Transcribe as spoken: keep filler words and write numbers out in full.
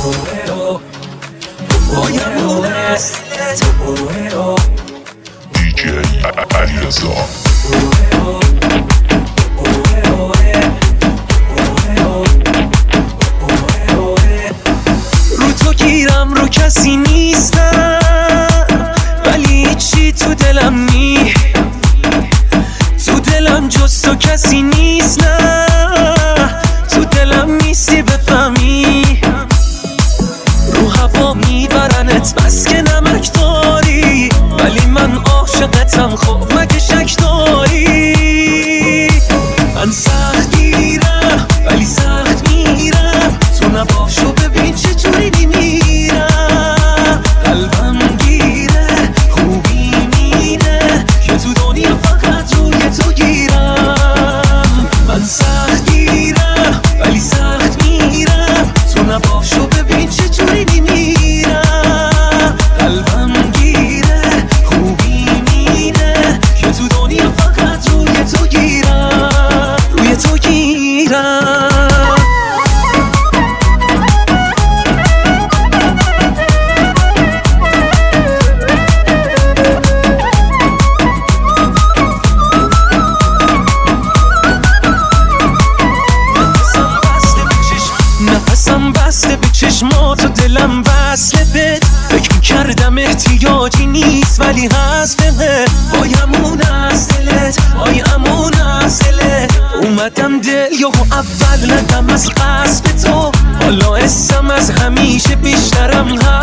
بایم نسلت دی جی علیرضا رو تو گیرم رو کسی نیستم ولی چی تو دلم نی تو دلم جز تو کسی نیست نه تو دلم نیستی بفهمی رو هوا میبرنت بس که نمک داری ولی من عاشقتم خب مگه شک داری من سخت گیرم ولی سخت میرم تو نباشو ببین چطوری میمیرم قلبم گیره خوبی مینه که تو دنیا فقط روی تو گیرم من سخت گیرم ولی سخت میرم تو نباشو ببین چطوری میمیرم قلبم گیره خوبی مینه که تو دنیا فقط روی تو گیرم روی تو گیرم نفسم بسته به چشمات و دلم وصله بهت فکر میکردم احتیاجی نیست ولی هست بهت بایمون از دلت بایمون از دلت اومدم دل یهو اول ندم از قصب تو حالا اسم از همیشه بیشترم هست